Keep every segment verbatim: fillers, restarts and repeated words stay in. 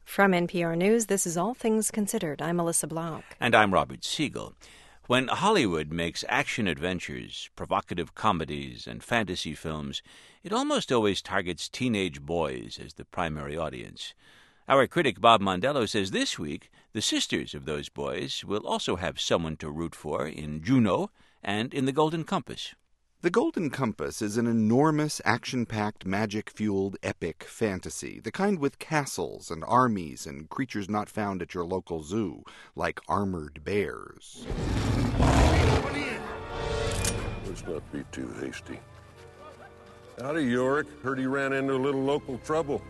From N P R News, this is All Things Considered. I'm Melissa Block. And I'm Robert Siegel. When Hollywood makes action adventures, provocative comedies, and fantasy films, it almost always targets teenage boys as the primary audience. Our critic Bob Mondello says this week the sisters of those boys will also have someone to root for in Juno and in The Golden Compass. The Golden Compass is an enormous, action-packed, magic-fueled epic fantasy, the kind with castles and armies and creatures not found at your local zoo, like armored bears. Let's not be too hasty. Howdy, Yorick. Heard he ran into a little local trouble.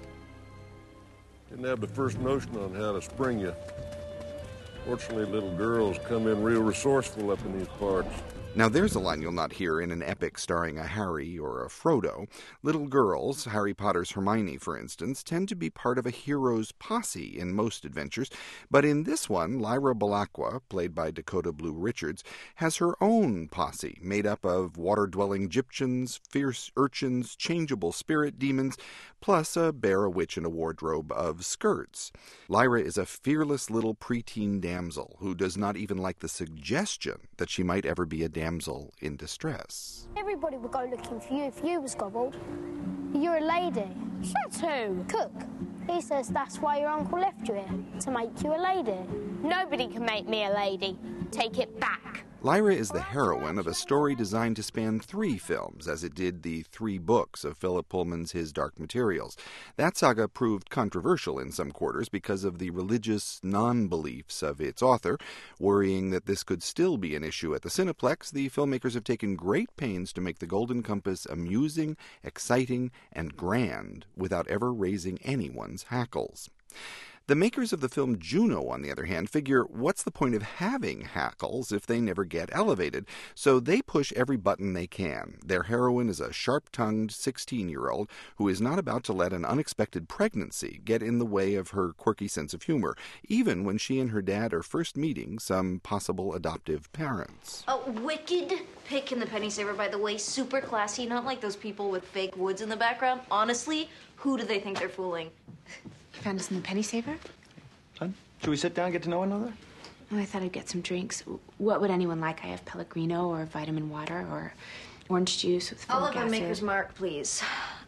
Didn't have the first notion on how to spring you. Fortunately, little girls come in real resourceful up in these parts. Now there's a line you'll not hear in an epic starring a Harry or a Frodo. Little girls, Harry Potter's Hermione for instance, tend to be part of a hero's posse in most adventures, but in this one, Lyra Belacqua, played by Dakota Blue Richards, has her own posse made up of water-dwelling Gyptians, fierce urchins, changeable spirit demons, plus a bear, a witch, and a wardrobe of skirts. Lyra is a fearless little preteen damsel who does not even like the suggestion that she might ever be a damsel in distress. Everybody would go looking for you if you was gobbled. You're a lady. Shut who? Cook. He says that's why your uncle left you here, to make you a lady. Nobody can make me a lady. Take it back. Lyra is the heroine of a story designed to span three films, as it did the three books of Philip Pullman's His Dark Materials. That saga proved controversial in some quarters because of the religious non-beliefs of its author. Worrying that this could still be an issue at the Cineplex, the filmmakers have taken great pains to make The Golden Compass amusing, exciting, and grand without ever raising anyone's hackles. The makers of the film Juno, on the other hand, figure what's the point of having hackles if they never get elevated? So they push every button they can. Their heroine is a sharp-tongued sixteen-year-old who is not about to let an unexpected pregnancy get in the way of her quirky sense of humor, even when she and her dad are first meeting some possible adoptive parents. A wicked pick in the penny saver, by the way. Super classy, not like those people with fake woods in the background. Honestly, who do they think they're fooling? You found us in the penny saver? Hun, should we sit down and get to know one another? Oh, I thought I'd get some drinks. What would anyone like? I have Pellegrino or vitamin water or orange juice with I'll folic have a acid. Maker's Mark, please.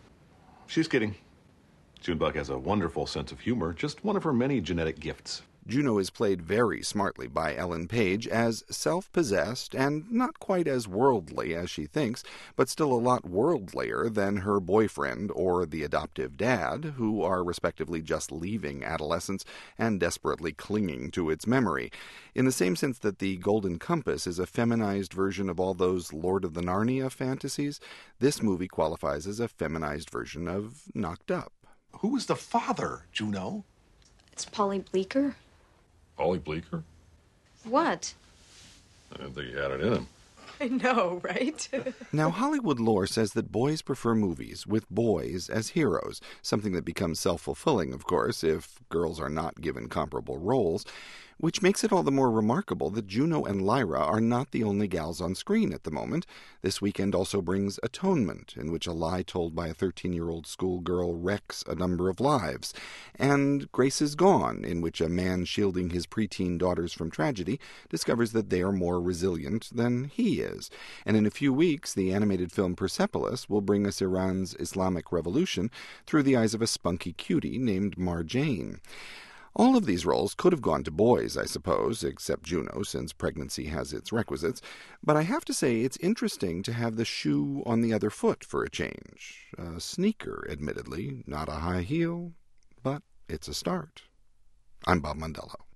She's kidding. Junebug has a wonderful sense of humor, just one of her many genetic gifts. Juno is played very smartly by Ellen Page as self-possessed and not quite as worldly as she thinks, but still a lot worldlier than her boyfriend or the adoptive dad, who are respectively just leaving adolescence and desperately clinging to its memory. In the same sense that The Golden Compass is a feminized version of all those Lord of the Narnia fantasies, this movie qualifies as a feminized version of Knocked Up. Who was the father, Juno? It's Polly Bleeker. Polly Bleeker? What? I didn't think he had it in him. I know, right? Now, Hollywood lore says that boys prefer movies with boys as heroes, something that becomes self-fulfilling, of course, if girls are not given comparable roles, which makes it all the more remarkable that Juno and Lyra are not the only gals on screen at the moment. This weekend also brings Atonement, in which a lie told by a thirteen-year-old schoolgirl wrecks a number of lives, and Grace is Gone, in which a man shielding his preteen daughters from tragedy discovers that they are more resilient than he is. And in a few weeks, the animated film Persepolis will bring us Iran's Islamic Revolution through the eyes of a spunky cutie named Marjane. All of these roles could have gone to boys, I suppose, except Juno, since pregnancy has its requisites, but I have to say it's interesting to have the shoe on the other foot for a change. A sneaker, admittedly, not a high heel, but it's a start. I'm Bob Mondello.